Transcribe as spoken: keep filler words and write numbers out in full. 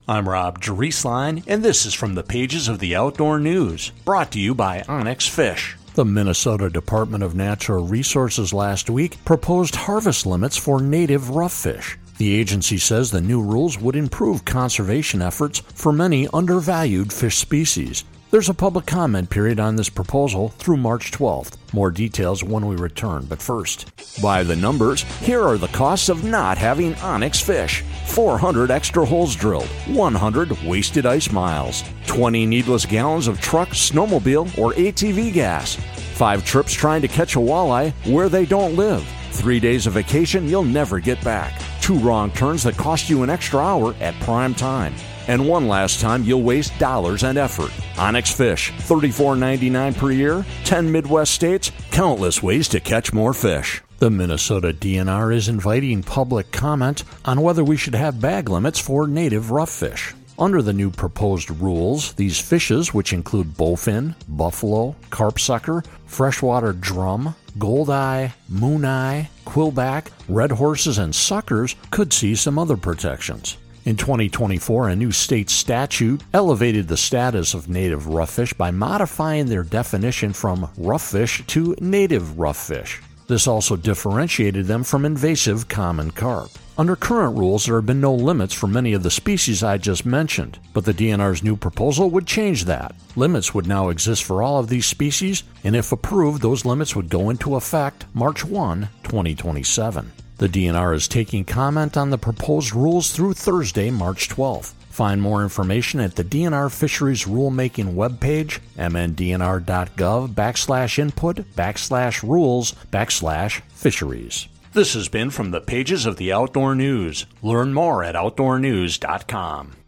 I'm Rob Drieslein, and this is from the pages of the Outdoor News, brought to you by Onyx Fish. The Minnesota Department of Natural Resources last week proposed harvest limits for native rough-fish. The agency says the new rules would improve conservation efforts for many undervalued fish species. There's a public comment period on this proposal through March twelfth. More details when we return, but first, by the numbers, here are the costs of not having Onyx Fish. four hundred extra holes drilled, one hundred wasted ice miles, twenty needless gallons of truck, snowmobile, or A T V gas, five trips trying to catch a walleye where they don't live, three days of vacation you'll never get back, two wrong turns that cost you an extra hour at prime time, and one last time you'll waste dollars and effort. Onyx Fish, thirty-four ninety-nine per year, ten Midwest states, countless ways to catch more fish. The Minnesota D N R is inviting public comment on whether we should have bag limits for native rough fish. Under the new proposed rules, these fishes, which include bowfin, buffalo, carpsucker, freshwater drum, goldeye, mooneye, quillback, red horses, and suckers, could see some other protections. In twenty twenty-four, a new state statute elevated the status of native rough-fish by modifying their definition from rough-fish to native rough-fish. This also differentiated them from invasive common carp. Under current rules, there have been no limits for many of the species I just mentioned, but the D N R's new proposal would change that. Limits would now exist for all of these species, and if approved, those limits would go into effect March first, twenty twenty-seven. The D N R is taking comment on the proposed rules through Thursday, March twelfth. Find more information at the D N R Fisheries Rulemaking webpage, mndnr.gov backslash input backslash rules backslash fisheries. This has been from the pages of the Outdoor News. Learn more at outdoor news dot com.